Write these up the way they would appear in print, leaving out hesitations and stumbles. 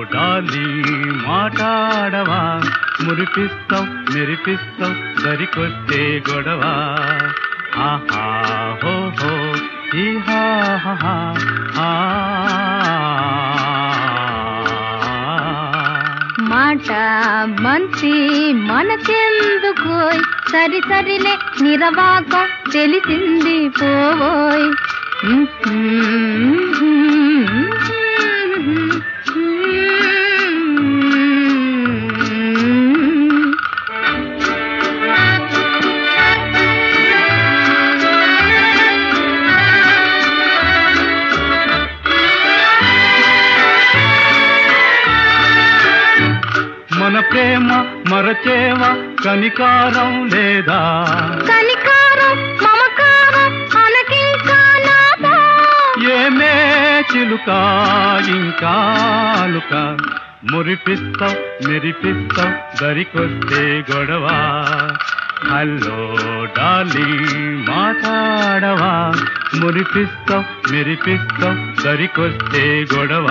Dolly మాట్లాడవా మురిపిస్తావు మెరిపిస్తావు దరికొస్తే గొడవ ఆహా హో హో ఈహా మాట మంచి మనకెందుకోయ్ సరి సరిలే నిరవాకం తెలిసింది పోవోయ్ మన ప్రేమ మరచేవా కనికారం లేదా కనికారం మమకారం అనకింకా నాదా ఏమే చిలుక ఇంకాలుక మురిపిస్తావు మెరిపిస్తావు దరికొస్తే గొడవ హలో డాలీ మాట్లాడవా మురిపిస్తావు మెరిపిస్తావు దరికొస్తే గొడవ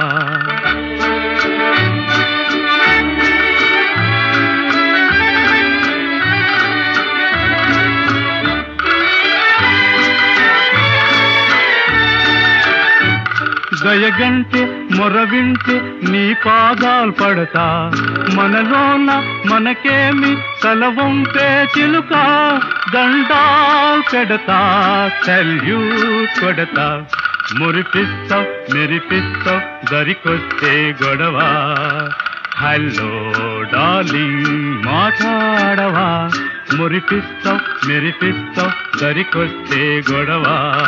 దయగంటే మొరవింటే నీ పాదాలు పడతా మనలోన మనకేమి తలవంపే చిలుక దండాలు పెడతా సల్యూట్ కొడతా మురిపిస్తావు మెరిపిస్తావు దరికొస్తే గొడవ హలో డాలీ మాట్లాడవా మురిపిస్తావు మెరిపిస్తావు దరికొస్తే గొడవ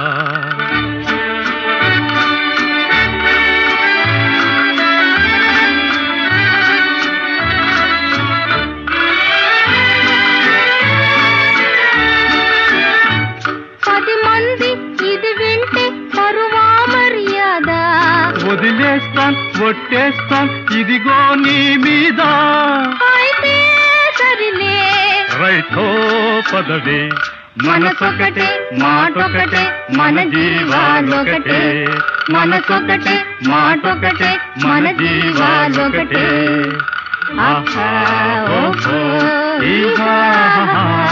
వదిలేస్తాన్ ఒట్టేస్తాన్ ఇదిగో నీ మీద అయితే సరిలే రైటో పదవే మనసొకటే మాటొకటే మన జీవాలొకటే మనసొకటే మాటొకటే మన జీవాలొకటే ఆహా ఓహో ఈహా